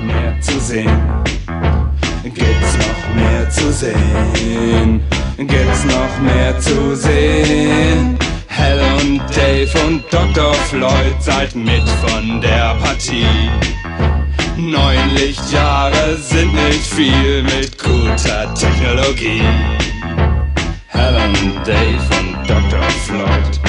mehr zu sehen? Gibt's noch mehr zu sehen? Gibt's noch mehr zu sehen? Hal und Dave und Dr. Floyd seid mit von der Partie. 9 Lichtjahre sind nicht viel mit guter Technologie. Hal und Dave und Dr. Floyd.